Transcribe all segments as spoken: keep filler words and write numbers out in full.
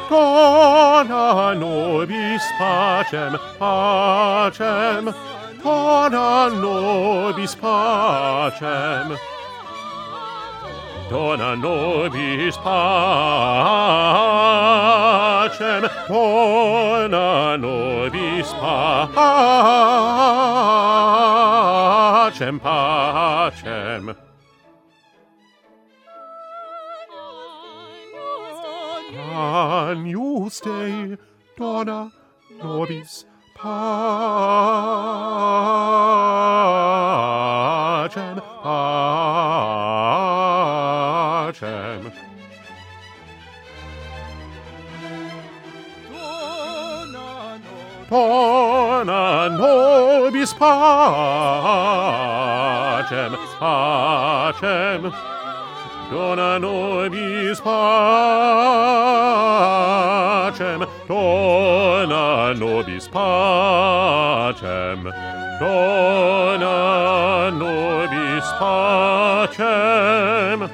dona nobis pacem, pacem, dona nobis pacem, dona nobis pacem, dona nobis pacem, pacem. Agnus Dei, dona nobis pacem, pacem. Dona nobis pacem, pacem. Dona nobis pacem, dona nobis pacem, dona nobis pacem.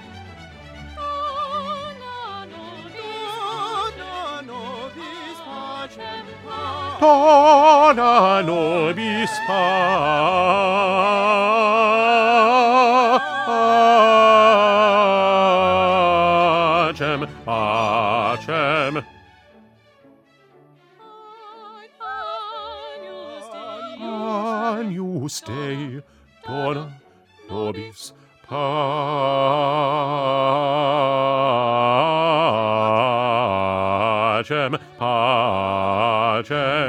Dona nobis pacem, pacem. Agnus Dei, dona nobis pacem, pacem.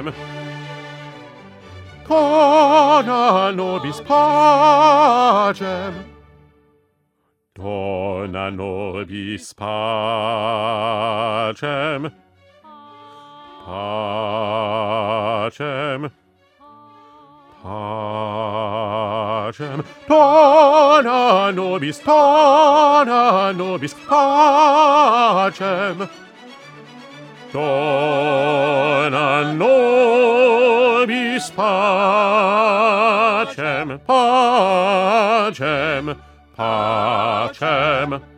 Dona nobis pacem, dona nobis pacem, pacem, pacem. Dona nobis, dona nobis pacem, dona nobis pacem, pacem, pacem.